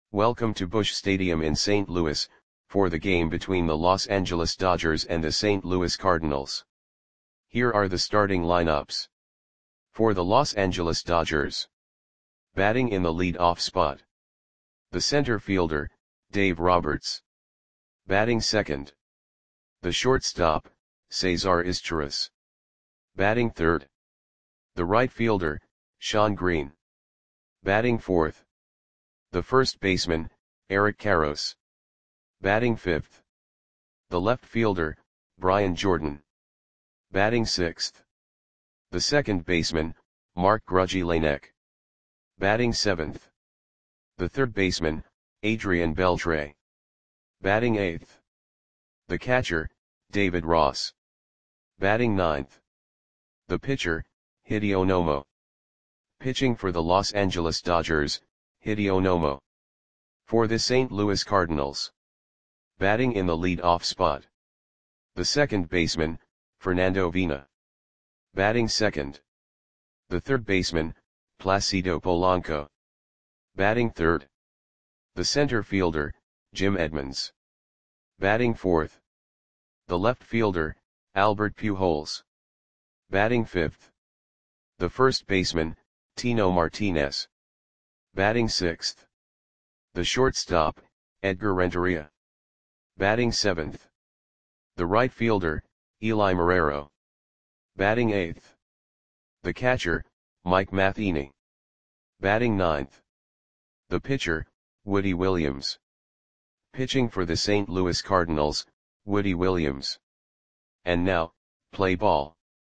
Welcome to Busch Stadium in St. Louis, for the game between the Los Angeles Dodgers and the St. Louis Cardinals. Here are the starting lineups. For the Los Angeles Dodgers. Batting in the lead-off spot. The center fielder, Dave Roberts. Batting second. The shortstop, Cesar Izturis. Batting third. The right fielder, Shawn Green. Batting fourth. The first baseman, Eric Karros. Batting fifth. The left fielder, Brian Jordan. Batting sixth. The second baseman, Mark Grudzielanek. Batting seventh. The third baseman, Adrian Beltre. Batting eighth. The catcher, David Ross. Batting ninth. The pitcher, Hideo Nomo. Pitching for the Los Angeles Dodgers, Hideo Nomo. For the St. Louis Cardinals. Batting in the lead-off spot. The second baseman, Fernando Vina. Batting second. The third baseman, Placido Polanco. Batting third. The center fielder, Jim Edmonds. Batting fourth. The left fielder, Albert Pujols. Batting fifth. The first baseman, Tino Martinez. Batting sixth. The shortstop, Edgar Renteria. Batting seventh. The right fielder, Eli Marrero. Batting eighth. The catcher, Mike Matheny. Batting ninth. The pitcher, Woody Williams. Pitching for the St. Louis Cardinals, Woody Williams. And now, play ball.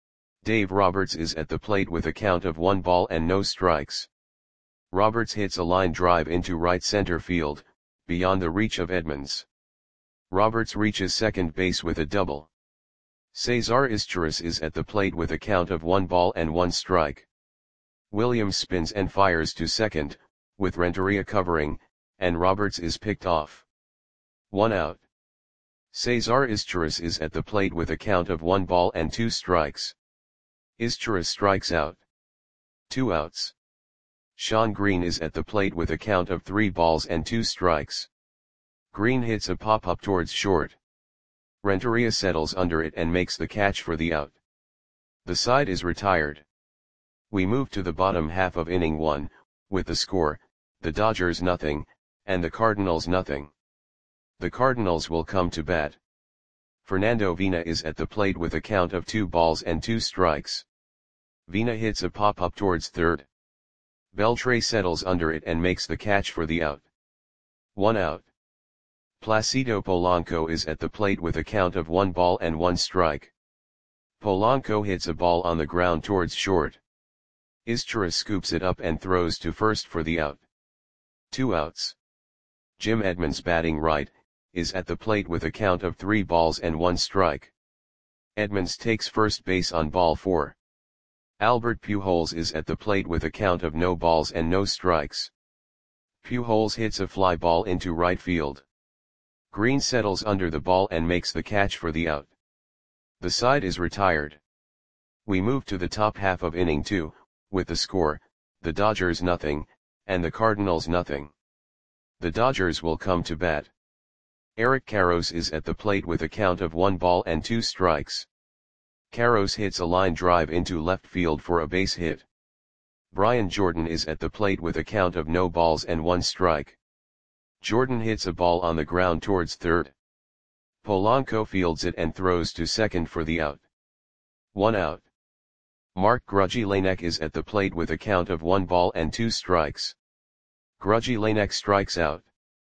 Dave Roberts is at the plate with a count of 1 ball and no strikes. Roberts hits a line drive into right center field, beyond the reach of Edmonds. Roberts reaches second base with a double. Cesar Izturis is at the plate with a count of 1 ball and 1 strike. Williams spins and fires to second, with Renteria covering, and Roberts is picked off. 1 out. Cesar Izturis is at the plate with a count of 1 ball and 2 strikes. Izturis strikes out. 2 outs. Shawn Green is at the plate with a count of 3 balls and 2 strikes. Green hits a pop-up towards short. Renteria settles under it and makes the catch for the out. The side is retired. We move to the bottom half of inning 1, with the score, the Dodgers nothing, and the Cardinals nothing. The Cardinals will come to bat. Fernando Vina is at the plate with a count of 2 balls and 2 strikes. Vina hits a pop-up towards third. Beltre settles under it and makes the catch for the out. 1 out. Placido Polanco is at the plate with a count of 1 ball and 1 strike. Polanco hits a ball on the ground towards short. Izturis scoops it up and throws to first for the out. 2 outs. Jim Edmonds, batting right, is at the plate with a count of 3 balls and 1 strike. Edmonds takes first base on ball 4. Albert Pujols is at the plate with a count of no balls and no strikes. Pujols hits a fly ball into right field. Green settles under the ball and makes the catch for the out. The side is retired. We move to the top half of inning 2, with the score, the Dodgers nothing, and the Cardinals nothing. The Dodgers will come to bat. Eric Karros is at the plate with a count of 1 ball and 2 strikes. Karros hits a line drive into left field for a base hit. Brian Jordan is at the plate with a count of no balls and 1 strike. Jordan hits a ball on the ground towards third. Polanco fields it and throws to second for the out. 1 out. Mark Grudzielanek is at the plate with a count of 1 ball and 2 strikes. Grudzielanek strikes out.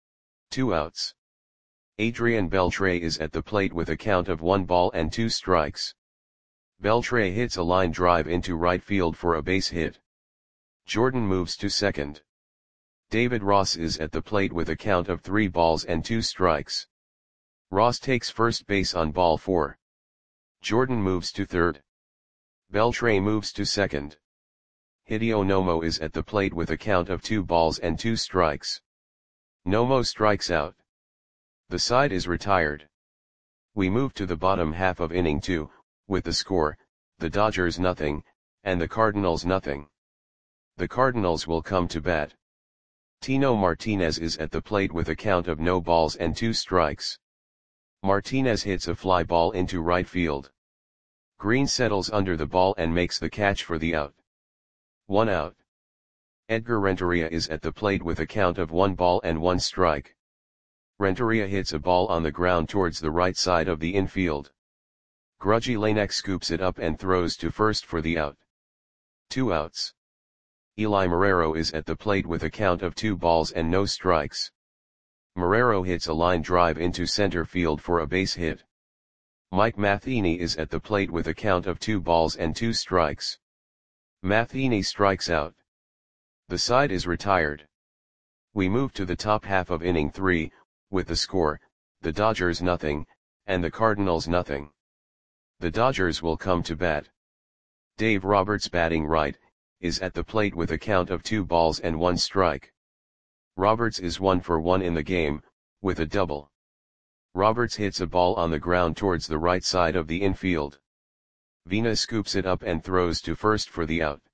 2 outs. Adrian Beltre is at the plate with a count of 1 ball and 2 strikes. Beltre hits a line drive into right field for a base hit. Jordan moves to second. David Ross is at the plate with a count of 3 balls and 2 strikes. Ross takes first base on ball 4. Jordan moves to third. Beltre moves to second. Hideo Nomo is at the plate with a count of 2 balls and 2 strikes. Nomo strikes out. The side is retired. We move to the bottom half of inning 2, with the score, the Dodgers nothing, and the Cardinals nothing. The Cardinals will come to bat. Tino Martinez is at the plate with a count of no balls and 2 strikes. Martinez hits a fly ball into right field. Green settles under the ball and makes the catch for the out. 1 out. Edgar Renteria is at the plate with a count of 1 ball and 1 strike. Renteria hits a ball on the ground towards the right side of the infield. Grudgy Lanek scoops it up and throws to first for the out. 2 outs. Eli Marrero is at the plate with a count of 2 balls and no strikes. Marrero hits a line drive into center field for a base hit. Mike Matheny is at the plate with a count of 2 balls and 2 strikes. Matheny strikes out. The side is retired. We move to the top half of inning 3, with the score, the Dodgers nothing, and the Cardinals nothing. The Dodgers will come to bat. Dave Roberts, batting right, is at the plate with a count of 2 balls and 1 strike. Roberts is 1 for 1 in the game, with a double. Roberts hits a ball on the ground towards the right side of the infield. Vina scoops it up and throws to first for the out.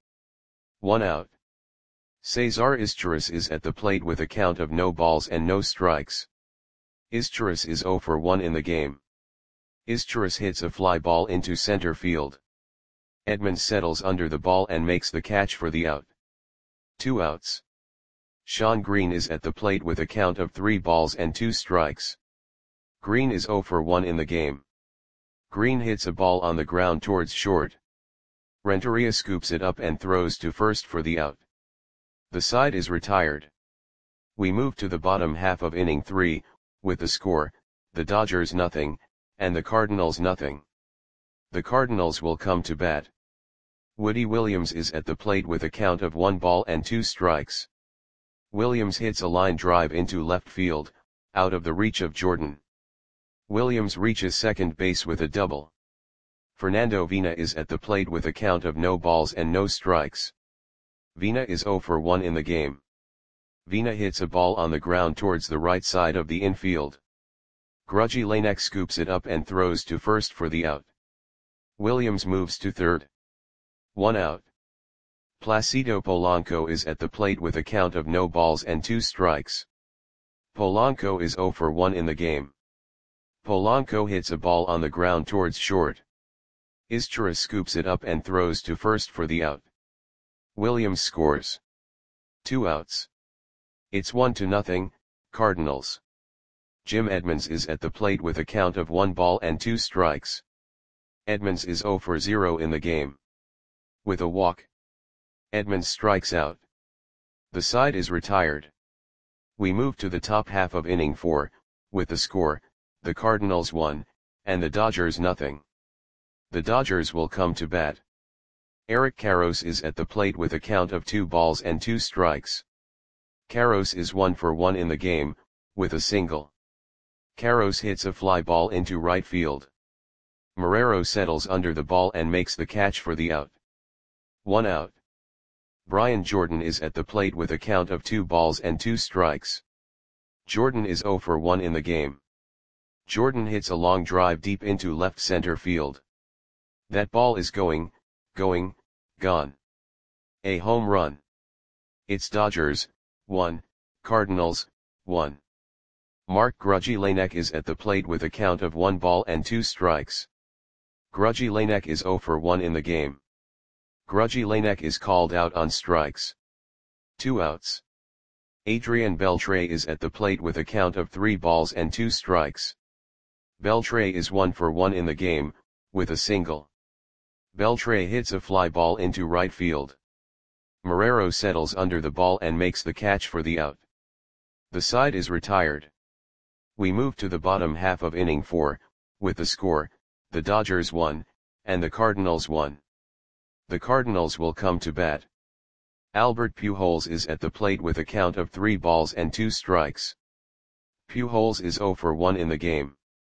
1 out. Cesar Izturis is at the plate with a count of no balls and no strikes. Izturis is 0 for 1 in the game. Izturis hits a fly ball into center field. Edmonds settles under the ball and makes the catch for the out. 2 outs. Sean Green is at the plate with a count of 3 balls and 2 strikes. Green is 0 for 1 in the game. Green hits a ball on the ground towards short. Renteria scoops it up and throws to first for the out. The side is retired. We move to the bottom half of inning 3, with the score, the Dodgers nothing, and the Cardinals nothing. The Cardinals will come to bat. Woody Williams is at the plate with a count of 1 ball and 2 strikes. Williams hits a line drive into left field, out of the reach of Jordan. Williams reaches second base with a double. Fernando Vina is at the plate with a count of no balls and no strikes. Vina is 0 for 1 in the game. Vina hits a ball on the ground towards the right side of the infield. Grudgy Lanek scoops it up and throws to first for the out. Williams moves to third. 1 out. Placido Polanco is at the plate with a count of no balls and 2 strikes. Polanco is 0 for 1 in the game. Polanco hits a ball on the ground towards short. Izturis scoops it up and throws to first for the out. Williams scores. 2 outs. It's 1-0, Cardinals. Jim Edmonds is at the plate with a count of 1 ball and 2 strikes. Edmonds is 0 for 0 in the game. With a walk, Edmonds strikes out. The side is retired. We move to the top half of inning 4, with the score, the Cardinals 1, and the Dodgers nothing. The Dodgers will come to bat. Eric Karros is at the plate with a count of 2 balls and 2 strikes. Karros is 1 for 1 in the game, with a single. Karros hits a fly ball into right field. Marrero settles under the ball and makes the catch for the out. 1 out. Brian Jordan is at the plate with a count of 2 balls and 2 strikes. Jordan is 0 for 1 in the game. Jordan hits a long drive deep into left center field. That ball is going, gone. A home run. It's Dodgers, 1, Cardinals, 1. Mark Grudgy Lanek is at the plate with a count of 1 ball and 2 strikes. Grudgy Lanek is 0 for 1 in the game. Grudgy Lanek is called out on strikes. 2 outs. Adrian Beltre is at the plate with a count of 3 balls and 2 strikes. Beltre is 1 for 1 in the game, with a single. Beltre hits a fly ball into right field. Marrero settles under the ball and makes the catch for the out. The side is retired. We move to the bottom half of inning 4, with the score, the Dodgers 1, and the Cardinals 1. The Cardinals will come to bat. Albert Pujols is at the plate with a count of 3 balls and 2 strikes. Pujols is 0 for 1 in the game.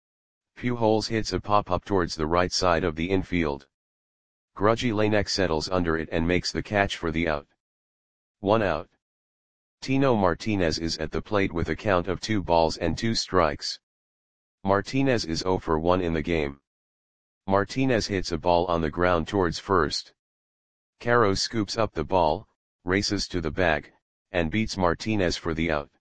Pujols hits a pop-up towards the right side of the infield. Grudgy Lanek settles under it and makes the catch for the out. 1 out. Tino Martinez is at the plate with a count of 2 balls and 2 strikes. Martinez is 0 for 1 in the game. Martinez hits a ball on the ground towards first. Karros scoops up the ball, races to the bag, and beats Martinez for the out.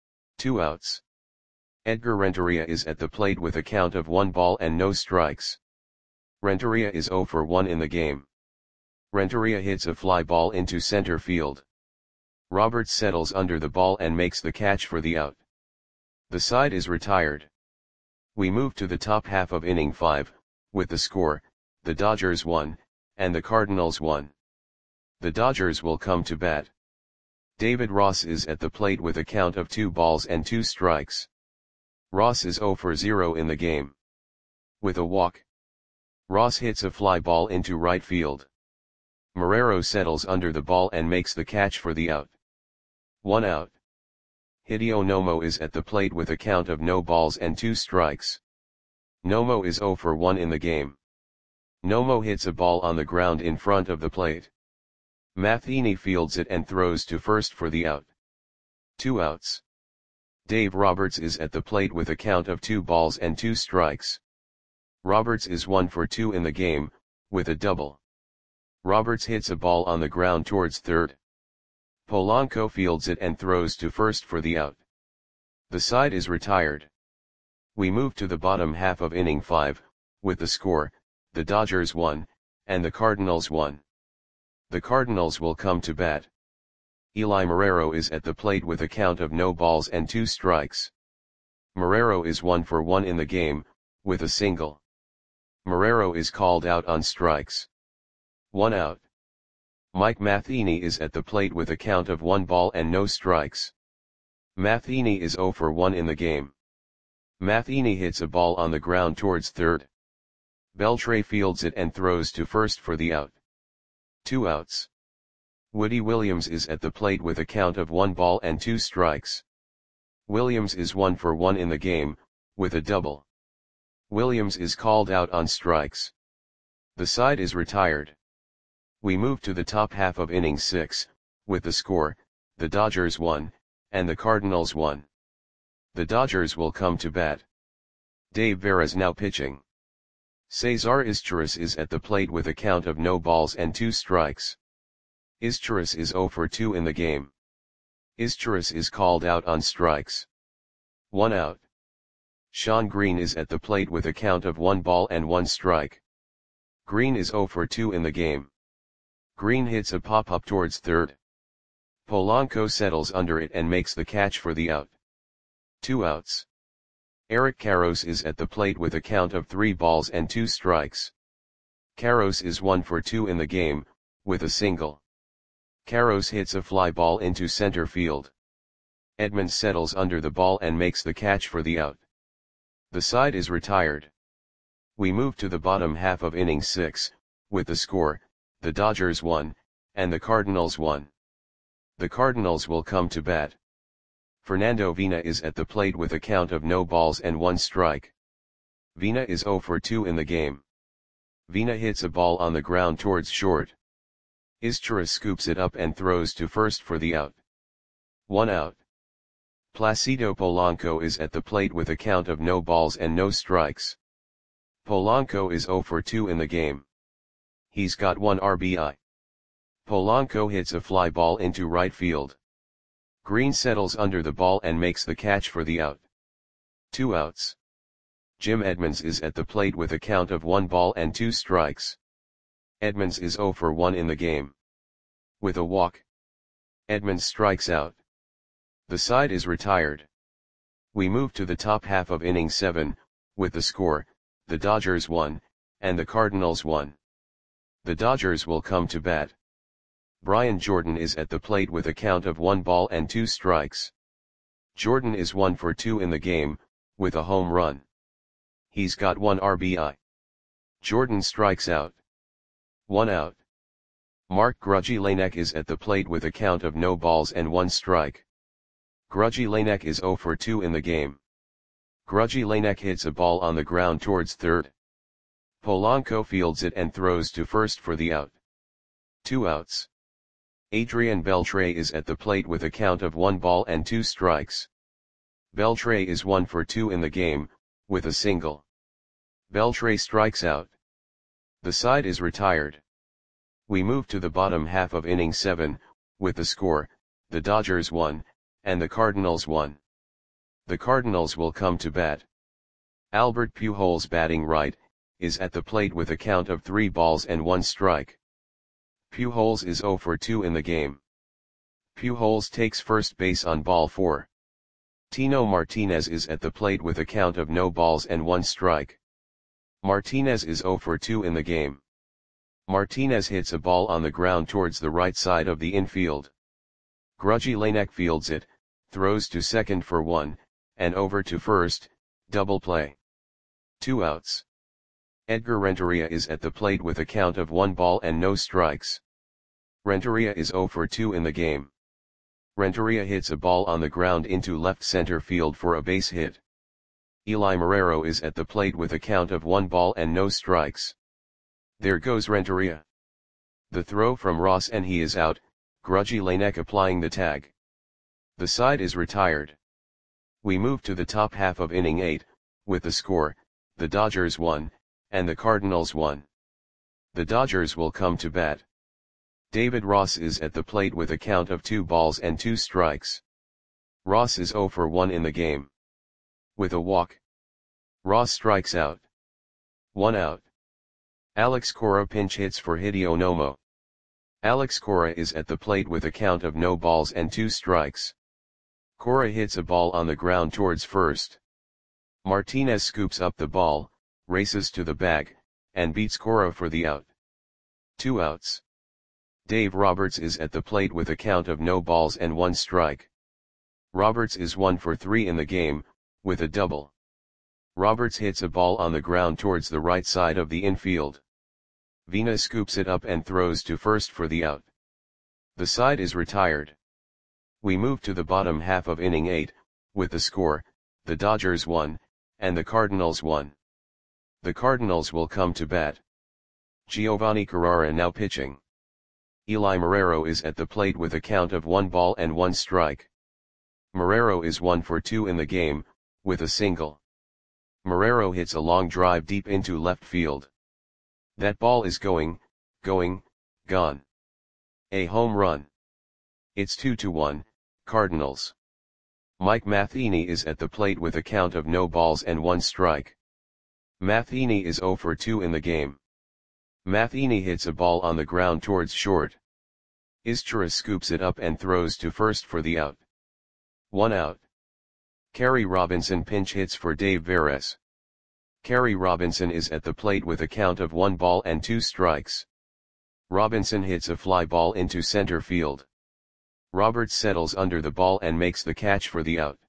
2 outs. Edgar Renteria is at the plate with a count of 1 ball and no strikes. Renteria is 0 for 1 in the game. Renteria hits a fly ball into center field. Roberts settles under the ball and makes the catch for the out. The side is retired. We move to the top half of inning 5, with the score, the Dodgers 1, and the Cardinals 1. The Dodgers will come to bat. David Ross is at the plate with a count of 2 balls and 2 strikes. Ross is 0 for 0 in the game. With a walk, Ross hits a fly ball into right field. Marrero settles under the ball and makes the catch for the out. 1 out. Hideo Nomo is at the plate with a count of no balls and 2 strikes. Nomo is 0 for 1 in the game. Nomo hits a ball on the ground in front of the plate. Matheny fields it and throws to first for the out. 2 outs. Dave Roberts is at the plate with a count of 2 balls and 2 strikes. Roberts is 1 for 2 in the game, with a double. Roberts hits a ball on the ground towards third. Polanco fields it and throws to first for the out. The side is retired. We move to the bottom half of inning 5, with the score, the Dodgers 1, and the Cardinals 1. The Cardinals will come to bat. Eli Marrero is at the plate with a count of no balls and 2 strikes. Marrero is 1 for 1 in the game, with a single. Marrero is called out on strikes. 1 out. Mike Matheny is at the plate with a count of 1 ball and no strikes. Matheny is 0 for 1 in the game. Matheny hits a ball on the ground towards third. Beltre fields it and throws to first for the out. 2 outs. Woody Williams is at the plate with a count of 1 ball and 2 strikes. Williams is 1 for 1 in the game, with a double. Williams is called out on strikes. The side is retired. We move to the top half of inning 6, with the score, the Dodgers 1, and the Cardinals 1. The Dodgers will come to bat. Dave Veras now pitching. Cesar Izturis is at the plate with a count of no balls and 2 strikes. Izturis is 0 for 2 in the game. Izturis is called out on strikes. 1 out. Sean Green is at the plate with a count of 1 ball and 1 strike. Green is 0 for 2 in the game. Green hits a pop-up towards third. Polanco settles under it and makes the catch for the out. 2 outs. Eric Karros is at the plate with a count of 3 balls and 2 strikes. Karros is 1 for 2 in the game, with a single. Karros hits a fly ball into center field. Edmonds settles under the ball and makes the catch for the out. The side is retired. We move to the bottom half of inning 6, with the score, the Dodgers 1, and the Cardinals 1. The Cardinals will come to bat. Fernando Vina is at the plate with a count of no balls and 1 strike. Vina is 0 for 2 in the game. Vina hits a ball on the ground towards short. Izturis scoops it up and throws to first for the out. 1 out. Placido Polanco is at the plate with a count of no balls and no strikes. Polanco is 0 for 2 in the game. He's got 1 RBI. Polanco hits a fly ball into right field. Green settles under the ball and makes the catch for the out. 2 outs. Jim Edmonds is at the plate with a count of 1 ball and 2 strikes. Edmonds is 0 for 1 in the game. With a walk, Edmonds strikes out. The side is retired. We move to the top half of inning 7, with the score, the Dodgers 1, and the Cardinals 1. The Dodgers will come to bat. Brian Jordan is at the plate with a count of 1 ball and 2 strikes. Jordan is 1 for 2 in the game, with a home run. He's got 1 RBI. Jordan strikes out. 1 out. Mark Grudzielanek is at the plate with a count of no balls and 1 strike. Grudzielanek is 0 for 2 in the game. Grudzielanek hits a ball on the ground towards third. Polanco fields it and throws to first for the out. 2 outs. Adrian Beltre is at the plate with a count of 1 ball and 2 strikes. Beltre is 1 for 2 in the game, with a single. Beltre strikes out. The side is retired. We move to the bottom half of inning 7, with the score, the Dodgers 1, and the Cardinals 1. The Cardinals will come to bat. Albert Pujols, batting right, is at the plate with a count of 3 balls and 1 strike. Pujols is 0 for 2 in the game. Pujols takes first base on ball 4. Tino Martinez is at the plate with a count of no balls and 1 strike. Martinez is 0 for 2 in the game. Martinez hits a ball on the ground towards the right side of the infield. Grudgy Lanek fields it, throws to second for 1, and over to first, double play. 2 outs. Edgar Renteria is at the plate with a count of 1 ball and no strikes. Renteria is 0 for 2 in the game. Renteria hits a ball on the ground into left center field for a base hit. Eli Marrero is at the plate with a count of 1 ball and no strikes. There goes Renteria. The throw from Ross and he is out, Grudgy Lanek applying the tag. The side is retired. We move to the top half of inning 8, with the score, the Dodgers 1, and the Cardinals 1. The Dodgers will come to bat. David Ross is at the plate with a count of 2 balls and 2 strikes. Ross is 0 for 1 in the game. With a walk, Ross strikes out. 1 out. Alex Cora pinch hits for Hideo Nomo. Alex Cora is at the plate with a count of no balls and 2 strikes. Cora hits a ball on the ground towards first. Martinez scoops up the ball, races to the bag, and beats Cora for the out. 2 outs. Dave Roberts is at the plate with a count of no balls and 1 strike. Roberts is 1 for 3 in the game, with a double. Roberts hits a ball on the ground towards the right side of the infield. Vina scoops it up and throws to first for the out. The side is retired. We move to the bottom half of inning 8, with the score, the Dodgers 1, and the Cardinals 1. The Cardinals will come to bat. Giovanni Carrara now pitching. Eli Marrero is at the plate with a count of 1 ball and 1 strike. Marrero is 1 for 2 in the game, with a single. Marrero hits a long drive deep into left field. That ball is gone. A home run. It's 2-1, Cardinals. Mike Matheny is at the plate with a count of no balls and 1 strike. Matheny is 0 for 2 in the game. Matheny hits a ball on the ground towards short. Izturis scoops it up and throws to first for the out. 1 out. Kerry Robinson pinch hits for Dave Veres. Kerry Robinson is at the plate with a count of 1 ball and 2 strikes. Robinson hits a fly ball into center field. Roberts settles under the ball and makes the catch for the out.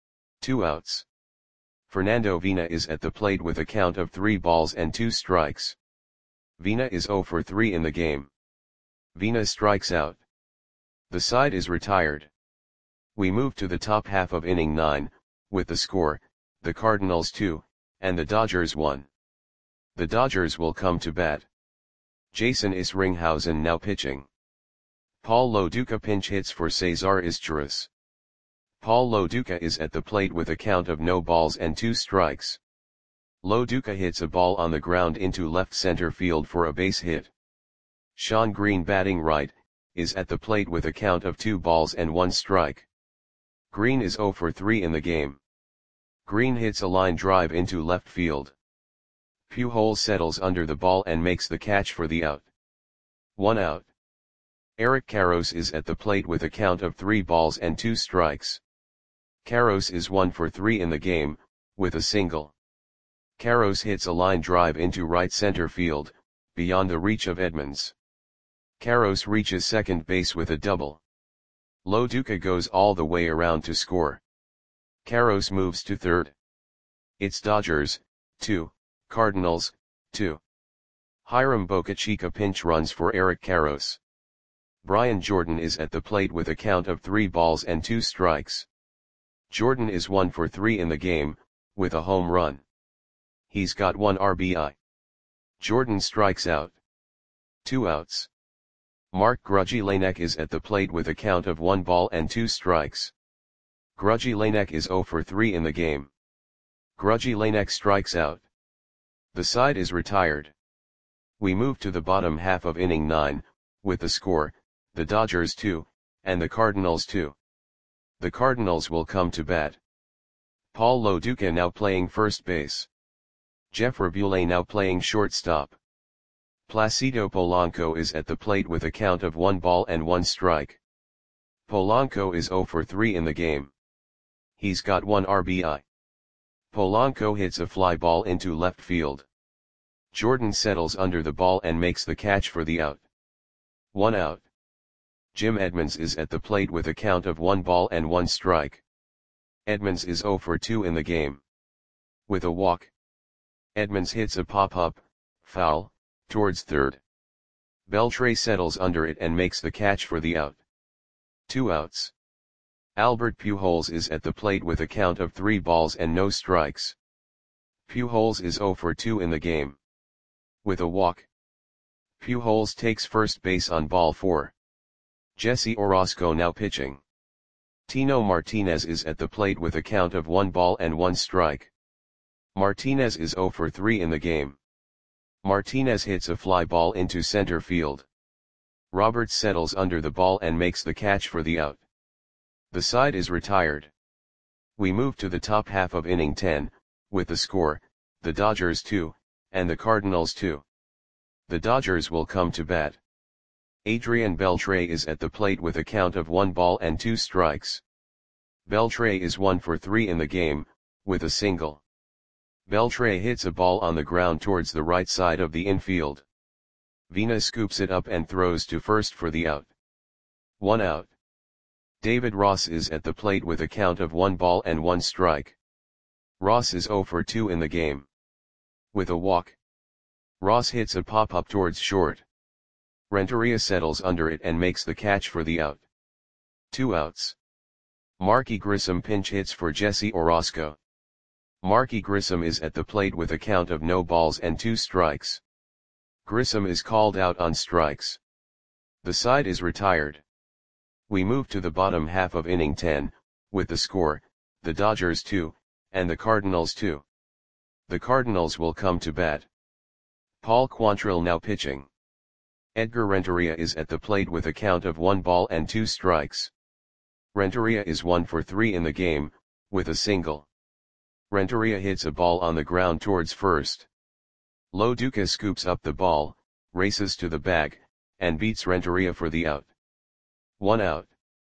2 outs. Fernando Vina is at the plate with a count of 3 balls and 2 strikes. Vina is 0 for 3 in the game. Vina strikes out. The side is retired. We move to the top half of inning 9, with the score, the Cardinals 2, and the Dodgers 1. The Dodgers will come to bat. Jason Isringhausen now pitching. Paul Lo Duca pinch hits for Cesar Izturis. Paul Lo Duca is at the plate with a count of no balls and 2 strikes. Lo Duca hits a ball on the ground into left center field for a base hit. Sean Green, batting right, is at the plate with a count of 2 balls and 1 strike. Green is 0 for 3 in the game. Green hits a line drive into left field. Pujols settles under the ball and makes the catch for the out. 1 out. Eric Karros is at the plate with a count of 3 balls and 2 strikes. Karros is 1 for 3 in the game, with a single. Karros hits a line drive into right center field, beyond the reach of Edmonds. Karros reaches second base with a double. Lo Duca goes all the way around to score. Karros moves to third. It's Dodgers 2, Cardinals 2. Hiram Bocachica pinch runs for Eric Karros. Brian Jordan is at the plate with a count of 3 balls and 2 strikes. Jordan is 1 for 3 in the game, with a home run. He's got 1 RBI. Jordan strikes out. 2 outs. Mark Grudgy Lanek is at the plate with a count of 1 ball and 2 strikes. Grudgy Lanek is 0 for 3 in the game. Grudgy Lanek strikes out. The side is retired. We move to the bottom half of inning 9, with the score, the Dodgers 2, and the Cardinals 2. The Cardinals will come to bat. Paul Lo Duca now playing first base. Jeff Rabule now playing shortstop. Placido Polanco is at the plate with a count of 1 ball and 1 strike. Polanco is 0 for 3 in the game. He's got 1 RBI. Polanco hits a fly ball into left field. Jordan settles under the ball and makes the catch for the out. 1 out. Jim Edmonds is at the plate with a count of 1 ball and 1 strike. Edmonds is 0 for 2 in the game. With a walk. Edmonds hits a pop-up, foul, towards third. Beltre settles under it and makes the catch for the out. 2 outs. Albert Pujols is at the plate with a count of 3 balls and no strikes. Pujols is 0 for 2 in the game. With a walk. Pujols takes first base on ball 4. Jesse Orosco now pitching. Tino Martinez is at the plate with a count of 1 ball and 1 strike. Martinez is 0 for 3 in the game. Martinez hits a fly ball into center field. Roberts settles under the ball and makes the catch for the out. The side is retired. We move to the top half of inning 10, with the score, the Dodgers 2, and the Cardinals 2. The Dodgers will come to bat. Adrian Beltre is at the plate with a count of 1 ball and 2 strikes. Beltre is 1 for 3 in the game, with a single. Beltre hits a ball on the ground towards the right side of the infield. Vina scoops it up and throws to first for the out. 1 out. David Ross is at the plate with a count of 1 ball and 1 strike. Ross is 0 for 2 in the game. With a walk. Ross hits a pop-up towards short. Renteria settles under it and makes the catch for the out. 2 outs. Marky Grissom pinch hits for Jesse Orosco. Marky Grissom is at the plate with a count of no balls and 2 strikes. Grissom is called out on strikes. The side is retired. We move to the bottom half of inning 10, with the score, the Dodgers 2, and the Cardinals 2. The Cardinals will come to bat. Paul Quantrill now pitching. Edgar Renteria is at the plate with a count of 1 ball and 2 strikes. Renteria is 1 for 3 in the game, with a single. Renteria hits a ball on the ground towards first. Lo Duca scoops up the ball, races to the bag, and beats Renteria for the out. 1 out.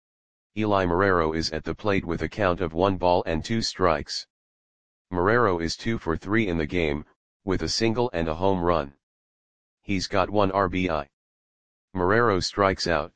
Eli Marrero is at the plate with a count of 1 ball and 2 strikes. Marrero is 2 for 3 in the game, with a single and a home run. He's got 1 RBI. Marrero strikes out.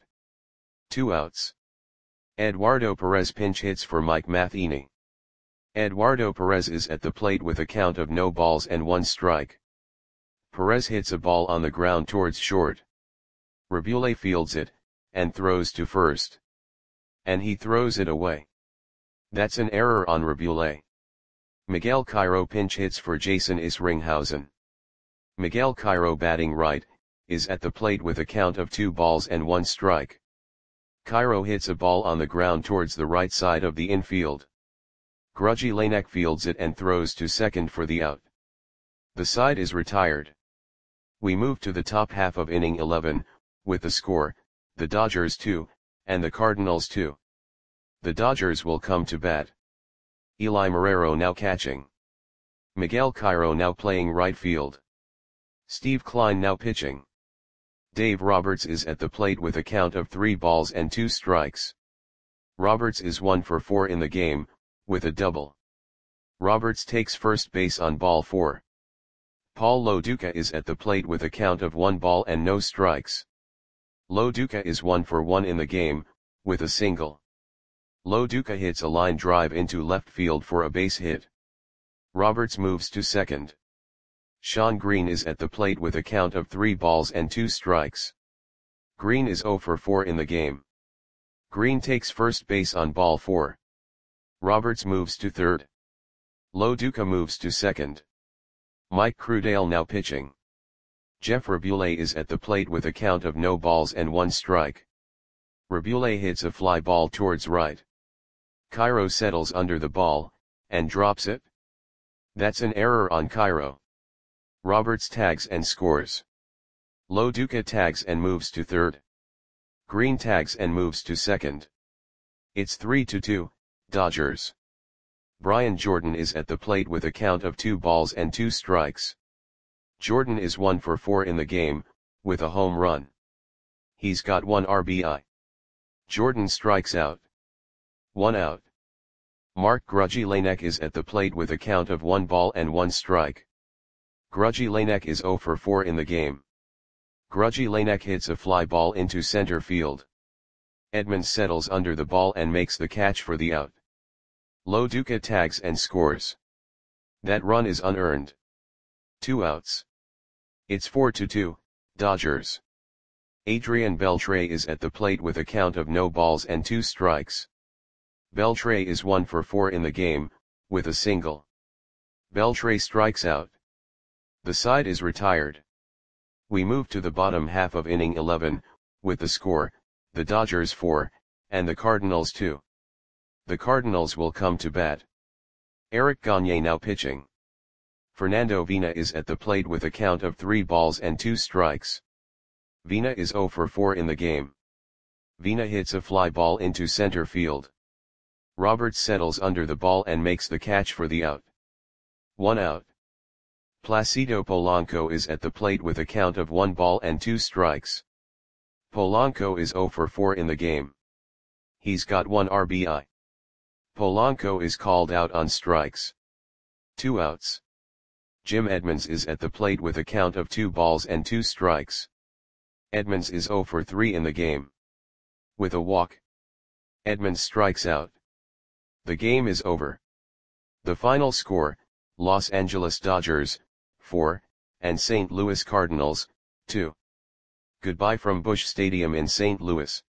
2 outs. Eduardo Perez pinch hits for Mike Matheny. Eduardo Perez is at the plate with a count of no balls and 1 strike. Perez hits a ball on the ground towards short. Rabule fields it, and throws to first. And he throws it away. That's an error on Rabule. Miguel Cairo pinch hits for Jason Isringhausen. Miguel Cairo batting right, is at the plate with a count of 2 balls and 1 strike. Cairo hits a ball on the ground towards the right side of the infield. Grudgy Lanek fields it and throws to second for the out. The side is retired. We move to the top half of inning 11, with the score, the Dodgers 2, and the Cardinals 2. The Dodgers will come to bat. Eli Marrero now catching. Miguel Cairo now playing right field. Steve Klein now pitching. Dave Roberts is at the plate with a count of 3 balls and 2 strikes. Roberts is 1 for 4 in the game, with a double. Roberts takes first base on ball 4. Paul Lo Duca is at the plate with a count of 1 ball and no strikes. Lo Duca is 1 for 1 in the game, with a single. Lo Duca hits a line drive into left field for a base hit. Roberts moves to second. Sean Green is at the plate with a count of 3 balls and 2 strikes. Green is 0 for 4 in the game. Green takes first base on ball 4. Roberts moves to third. Lo Duca moves to second. Mike Crudale now pitching. Jeff Rabule is at the plate with a count of no balls and 1 strike. Rabule hits a fly ball towards right. Cairo settles under the ball, and drops it. That's an error on Cairo. Roberts tags and scores. Lo Duca tags and moves to third. Green tags and moves to second. It's 3-2, Dodgers. Brian Jordan is at the plate with a count of 2 balls and 2 strikes. Jordan is 1 for 4 in the game, with a home run. He's got 1 RBI. Jordan strikes out. 1 out. Mark Grudzielanek is at the plate with a count of 1 ball and 1 strike. Grudzielanek is 0 for 4 in the game. Grudzielanek hits a fly ball into center field. Edmonds settles under the ball and makes the catch for the out. Lo Duca tags and scores. That run is unearned. 2 outs. It's 4-2, Dodgers. Adrian Beltre is at the plate with a count of no balls and 2 strikes. Beltre is 1 for 4 in the game, with a single. Beltre strikes out. The side is retired. We move to the bottom half of inning 11, with the score, the Dodgers 4, and the Cardinals 2. The Cardinals will come to bat. Eric Gagne now pitching. Fernando Vina is at the plate with a count of 3 balls and 2 strikes. Vina is 0 for 4 in the game. Vina hits a fly ball into center field. Roberts settles under the ball and makes the catch for the out. 1 out. Placido Polanco is at the plate with a count of 1 ball and 2 strikes. Polanco is 0 for 4 in the game. He's got 1 RBI. Polanco is called out on strikes. 2 outs. Jim Edmonds is at the plate with a count of 2 balls and 2 strikes. Edmonds is 0 for 3 in the game. With a walk, Edmonds strikes out. The game is over. The final score, Los Angeles Dodgers, 4, and St. Louis Cardinals, 2. Goodbye from Busch Stadium in St. Louis.